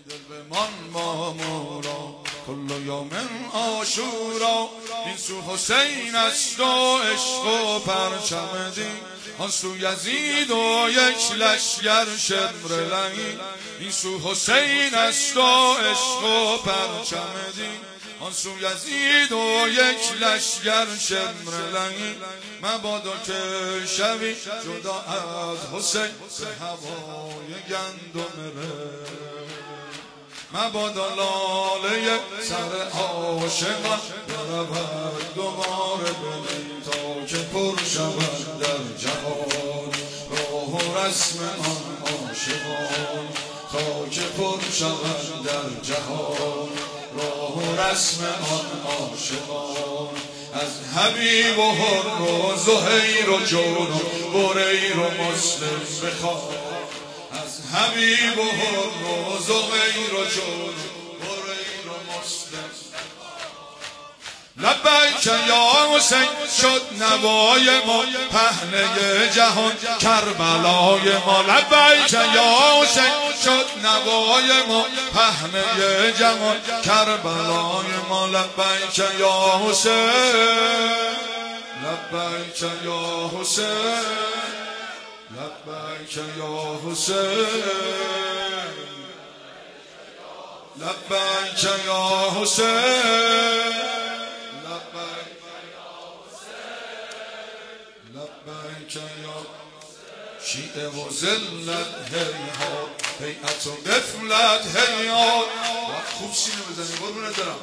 دل بمان مامورا کل یوم عاشورا. این سو حسین است و عشق و پرچم دین، آن سو یزید و یک لشگر شمر لعین. این سو حسین است و عشق و پرچم دین، آن سو یزید و یک لشگر شمر لعین. مبادا که شوی جدا از حسین به هوای گندم ره. مبادا لاله سر عاشقان برود دوباره دلی تا که پر شود در جهان راه و رسم آن عاشقان. تا که پر شود در جهان راه و رسم آن عاشقان. از حبیب و حر و زهیر و جون و بریر و مسلم بخواه. از حبیب و حر و زهیر و جون و بریر و مسلم. لبیک یا حسین شد نوای ما پهنه جهان کربلای ما. لبیک یا حسین شد نوای ما پهنه جهان کربلای ما. لبیک یا حسین، لبیک یا حسین، لبیک یا حسین، لبیک یا حسین، لبیک یا شیعه و ذلت هیهات بیعت و غفلت هیهات. خوب سینه بزنی قربونت برم.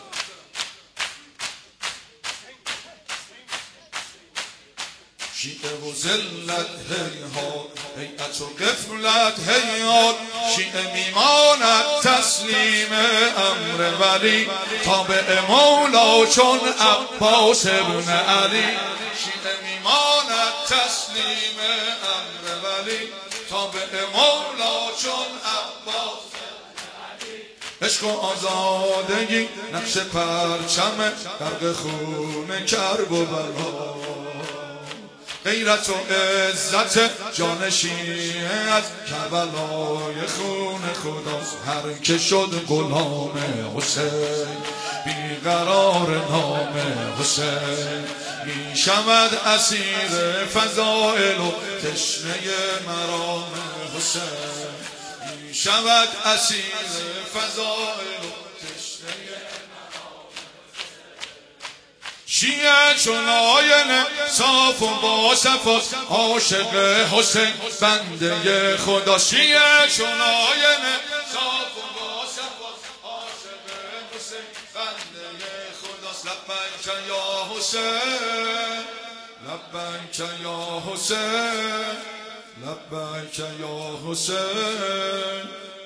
شیعه و ذلت هیهات بیعت و غفلت هیهات. شیعه میماند تسلیم امر ولی تابع مولا چون عباس ابن علی. شیعه میماند تسلیم امر ولی تابع مولا چون عباس ابن علی. عشق و آزادگی نقش پرچم غرق خون کرب و بلا. غیرت و عزت جان شیعه از کربلای خون خداست. هر که شد غلام حسین بیقرار نام حسین. می شود اسیر فضائل و تشنه مرام حسین. می شود اسیر فضائل و تشنه مرام حسین. شیعه چون آینه صاف و با صفاست عاشق حسین بنده خدا. شیعه چون آینه صاف و با صفاست عاشق حسین بنده خداست. لبیک یا حسین، لبیک یا حسین، لبیک یا حسین،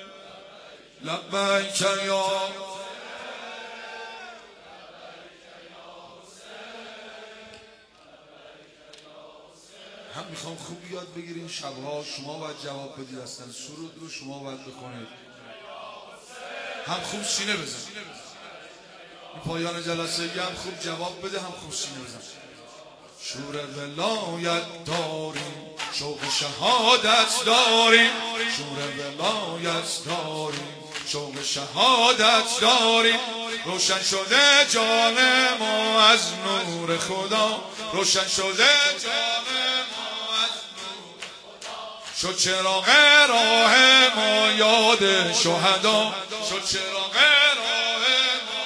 لبیک یا هم میخوام خوب یاد بگیرین شبها شما باید جواب بدید. اصلا سرود رو شما باید بخونید. هم خوب سینه بزن. این پایان جلسه هم خوب جواب بده هم خوب سینه بزن. شور ولایت داریم شوق شهادت داریم. شور ولایت داریم شوق شهادت داریم. روشن شده جان ما از نور خدا. روشن شده جان ما از نور خدا. شد چراغ راه ما یاد شهدا. شد چراغ راه ما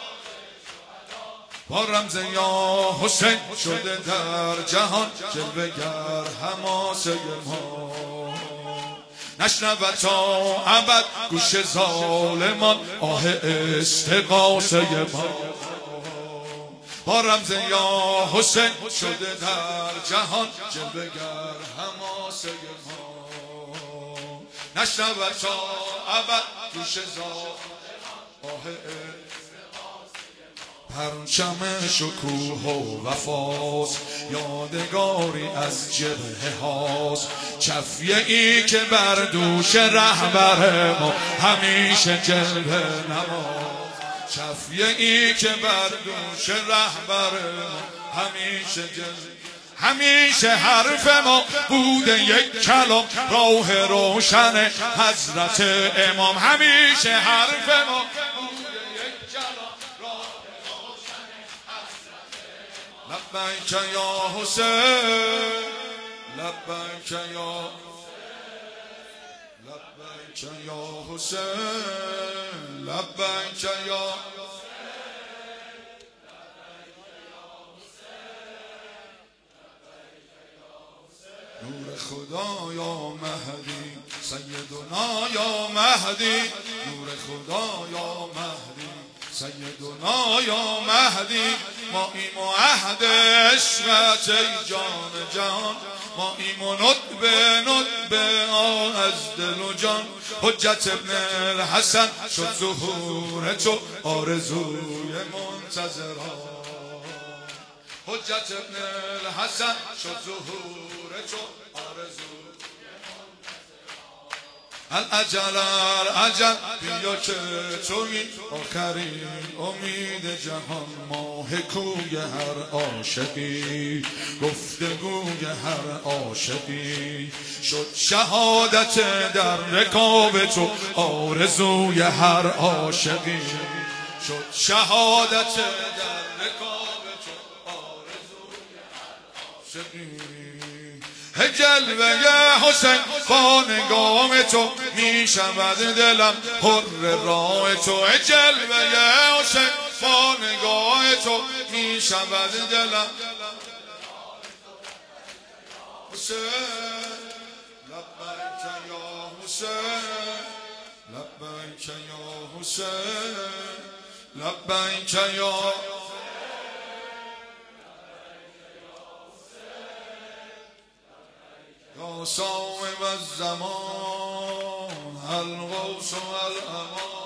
با رمز یا حسین شده در جهان جلوه گر حماسه ما. نشنود تا ابد گوش ظالمان آه استغاثه ما. با رمز یا حسین شده در جهان جلوه گر حماسه ما. نشنود تا ابد گوش ظالمان آه پرچم شکوه و وفاست یادگاری از جبهه هاست. چفیه ای که بر دوش رهبر ما همیشه جلوه نماز. چفیه ای که بر دوش رهبر ما همیشه جلوه. همیشه حرف ما بوده یک کلام، راه روشن حضرت امام. همیشه حرف ما بوده یک کلام، راه روشن حضرت امام. لبیک یا حسین، لبیک یا لبیک یا حسین، لبیک یا نور خدا یا مهدی، سیدنا یا مهدی، نور خدا یا مهدی، سیدنا یا مهدی. ما ایم و عهد عشقت ای جان جان، ما ایم و ندبه از دل و جان. حجت ابن الحسن شد ظهور تو آرزوی منتظران، حجت ابن الحسن شد ظهور تو آرزوی الاجل الاجل. بیا که توی آخرین امید جهان، ماه کوی هر عاشقی، گفتگوی هر عاشقی. شد شهادت در رکاب تو آرزوی هر عاشقی، شد شهادت در رکاب تو آرزوی هر عاشقی. جلوه حسین با نگاه تو می شود دلم حر راه تو. جلوه حسین با نگاه تو می شود دلم حسین. لبیک یا حسین، لبیک یا حسین، لبیک یا یا صاحب الزمان، الغوث والامان.